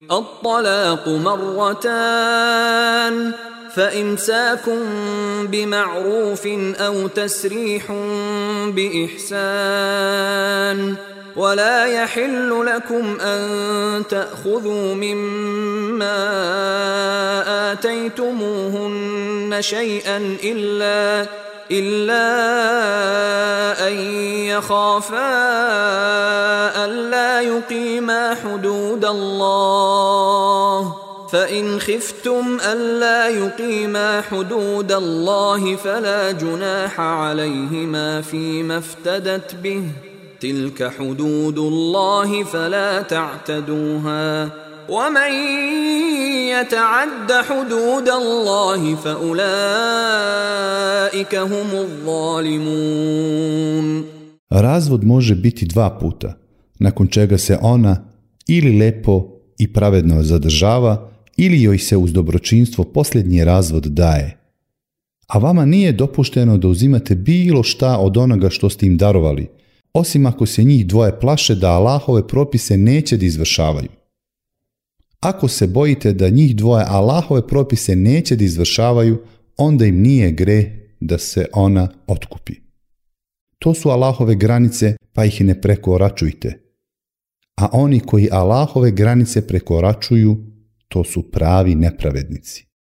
الطلاق مرتان فإمساك بمعروف أو تسريح بإحسان ولا يحل لكم أن تأخذوا مما آتيتموهن شيئا إلا أن يخافا ألا يقيما حدود الله فإن خفتم ألا يقيما حدود الله فلا جناح عليهما فيما افتدت به تلك حدود الله فلا تعتدوها ومن يتعد حدود الله فأولئك هم الظالمون. Razvod može biti 2 puta, nakon čega se ona ili lepo i pravedno zadržava, ili joj se uz dobročinstvo posljednji razvod daje. A vama nije dopušteno da uzimate bilo šta od onoga što ste im darovali, osim ako se njih dvoje plaše da Allahove propise neće da izvršavaju. Ako se bojite da njih dvoje Allahove propise neće da izvršavaju, onda im nije greh da se ona otkupi. To su Allahove granice, pa ih ne prekoračujte. A oni koji Allahove granice prekoračuju, to su pravi nepravednici.